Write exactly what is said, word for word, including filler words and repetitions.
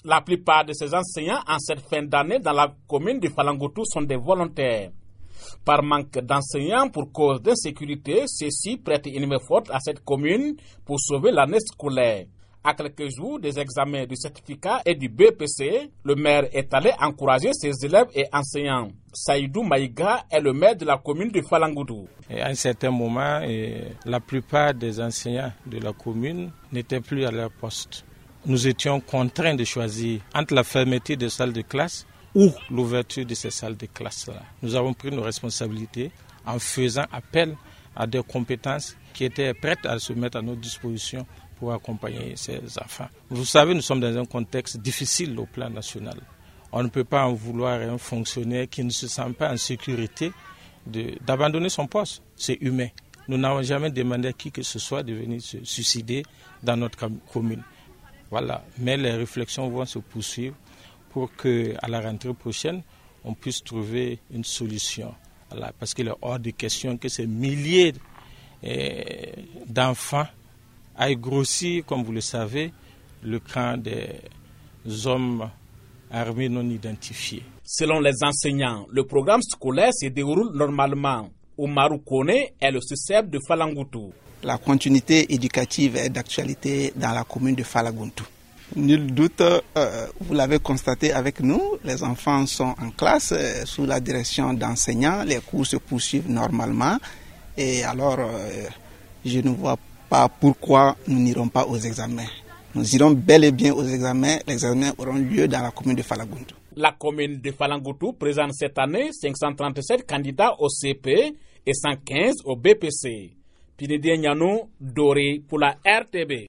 La plupart de ces enseignants en cette fin d'année dans la commune de Falangoutou sont des volontaires. Par manque d'enseignants pour cause d'insécurité, ceux-ci prêtent une main forte à cette commune pour sauver l'année scolaire. À quelques jours des examens du certificat et du B P C, le maire est allé encourager ses élèves et enseignants. Saïdou Maïga est le maire de la commune de Falangoutou. Et à un certain moment, la plupart des enseignants de la commune n'étaient plus à leur poste. Nous étions contraints de choisir entre la fermeture des salles de classe ou l'ouverture de ces salles de classe-là. Nous avons pris nos responsabilités en faisant appel à des compétences qui étaient prêtes à se mettre à notre disposition pour accompagner ces enfants. Vous savez, nous sommes dans un contexte difficile au plan national. On ne peut pas en vouloir à un fonctionnaire qui ne se sent pas en sécurité de, d'abandonner son poste. C'est humain. Nous n'avons jamais demandé à qui que ce soit de venir se suicider dans notre commune. Voilà. Mais les réflexions vont se poursuivre pour qu'à la rentrée prochaine, on puisse trouver une solution. Voilà. Parce qu'il est hors de question que ces milliers eh, d'enfants aille grossir, comme vous le savez, le camp des hommes armés non identifiés. Selon les enseignants, le programme scolaire se déroule normalement. Oumarou Kone est le succèbre de Falangoutou. La continuité éducative est d'actualité dans la commune de Falangoutou. Nul doute, euh, vous l'avez constaté avec nous, les enfants sont en classe euh, sous la direction d'enseignants, les cours se poursuivent normalement et alors euh, je ne vois pas pas pourquoi nous n'irons pas aux examens. Nous irons bel et bien aux examens. Les examens auront lieu dans la commune de Falangoutou. La commune de Falangoutou présente cette année cinq cent trente-sept candidats au C P et cent quinze au B P C. Pinedie Nyanou, Doré pour la R T B.